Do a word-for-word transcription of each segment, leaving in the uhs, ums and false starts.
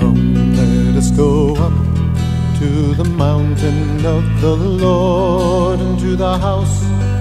Come, let us go up to the mountain of the Lord, and to the house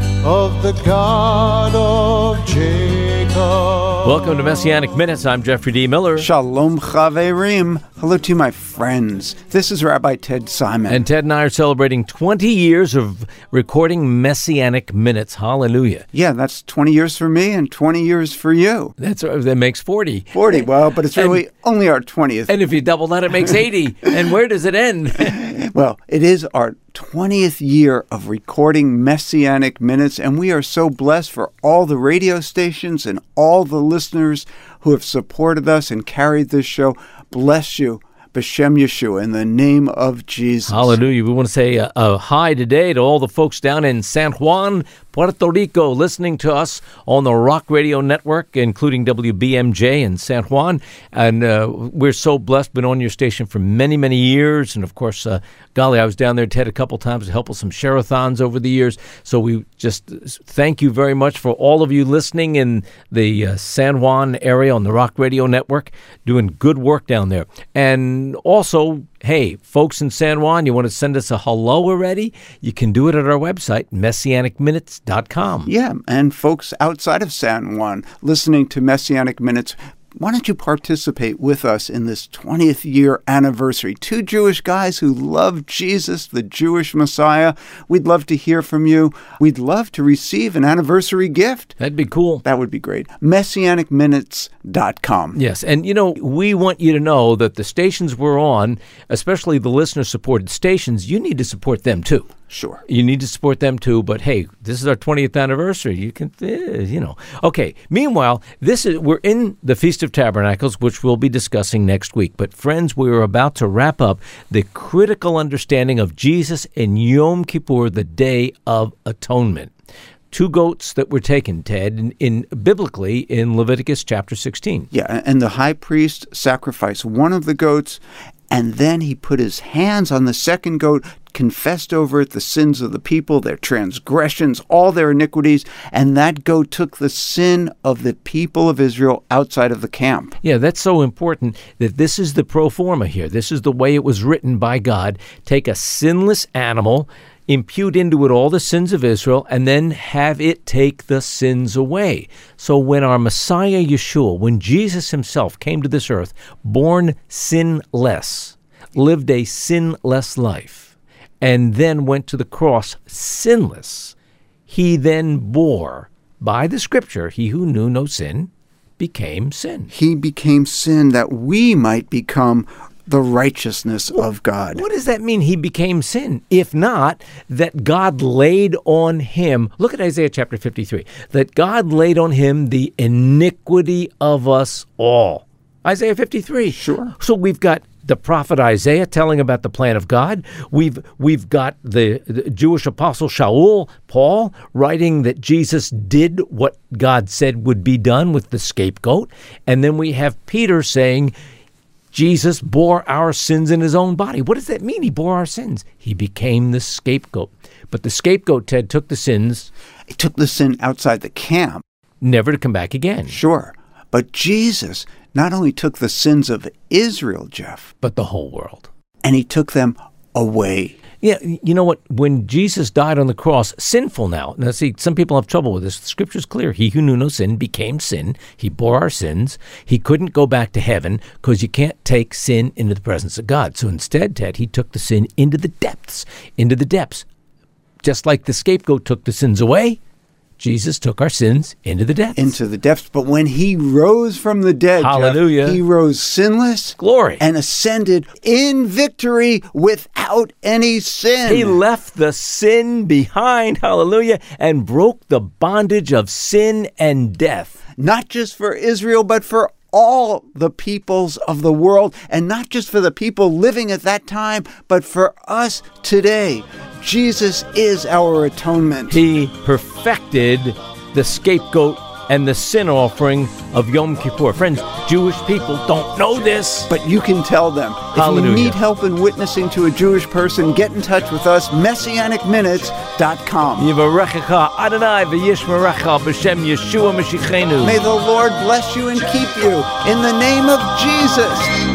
of the God of Jacob. Welcome to Messianic Minutes. I'm Jeffrey D. Miller. Shalom Chaverim. Hello to my friends. This is Rabbi Ted Simon. And Ted and I are celebrating twenty years of recording Messianic Minutes. Hallelujah. Yeah, that's twenty years for me and twenty years for you. That's That makes forty. forty, well, but it's really and, only our twentieth. And if you double that, it makes eighty. And where does it end? Well, it is our twentieth year of recording Messianic Minutes, and we are so blessed for all the radio stations and all the listeners who have supported us and carried this show. Bless you, B'Shem Yeshua, in the name of Jesus. Hallelujah. We want to say a, a hi today to all the folks down in San Juan, Puerto Rico, listening to us on the Rock Radio Network, including W B M J in San Juan. And uh, we're so blessed, been on your station for many, many years. And, of course, uh, golly, I was down there, Ted, a couple times to help with some share-a-thons over the years. So we just thank you very much for all of you listening in the uh, San Juan area on the Rock Radio Network, doing good work down there. And also, hey, folks in San Juan, you want to send us a hello already? You can do it at our website, messianic minutes dot com. Yeah, and folks outside of San Juan listening to Messianic Minutes, why don't you participate with us in this twentieth year anniversary? Two Jewish guys who love Jesus, the Jewish Messiah. We'd love to hear from you. We'd love to receive an anniversary gift. That'd be cool. That would be great. messianic minutes dot com. Yes, and you know, we want you to know that the stations we're on, especially the listener-supported stations, you need to support them too. Sure. You need to support them too, but hey, this is our twentieth anniversary. You can, eh, you know. Okay, meanwhile, this is we're in the Feast of Tabernacles, which we'll be discussing next week. But friends, we're about to wrap up the critical understanding of Jesus in Yom Kippur, the Day of Atonement. Two goats that were taken, Ted, in, in biblically in Leviticus chapter sixteen. Yeah, and the high priest sacrificed one of the goats, and then he put his hands on the second goat, confessed over it the sins of the people, their transgressions, all their iniquities, and that goat took the sin of the people of Israel outside of the camp. Yeah, that's so important that this is the pro forma here. This is the way it was written by God. Take a sinless animal, impute into it all the sins of Israel, and then have it take the sins away. So when our Messiah Yeshua, when Jesus himself came to this earth, born sinless, lived a sinless life, and then went to the cross sinless, he then bore, by the scripture, he who knew no sin became sin. He became sin that we might become the righteousness well, of God. What does that mean, he became sin? If not, that God laid on him, look at Isaiah chapter fifty-three, that God laid on him the iniquity of us all. Isaiah fifty-three. Sure. So we've got the prophet Isaiah telling about the plan of God. We've we've got the, the Jewish apostle Shaul, Paul, writing that Jesus did what God said would be done with the scapegoat. And then we have Peter saying, Jesus bore our sins in his own body. What does that mean? He bore our sins. He became the scapegoat. But the scapegoat, Ted, took the sins. He took the sin outside the camp. Never to come back again. Sure. But Jesus not only took the sins of Israel, Jeff, but the whole world. And he took them away. Yeah, you know what? When Jesus died on the cross, sinful now. Now, see, some people have trouble with this. The scripture's clear. He who knew no sin became sin. He bore our sins. He couldn't go back to heaven because you can't take sin into the presence of God. So instead, Ted, he took the sin into the depths, into the depths. Just like the scapegoat took the sins away, Jesus took our sins into the depths. Into the depths. But when he rose from the dead, hallelujah, Jeff, he rose sinless. Glory. And ascended in victory without any sin. He left the sin behind, hallelujah, and broke the bondage of sin and death. Not just for Israel, but for all the peoples of the world, and not just for the people living at that time, but for us today. Jesus is our atonement. He perfected the scapegoat and the sin offering of Yom Kippur. Friends, Jewish people don't know this. But you can tell them. Hallelujah. If you need help in witnessing to a Jewish person, get in touch with us, messianic minutes dot com. Yivarechecha Adonai v'yishmerecha b'shem Yeshua Mashiachenu. May the Lord bless you and keep you in the name of Jesus.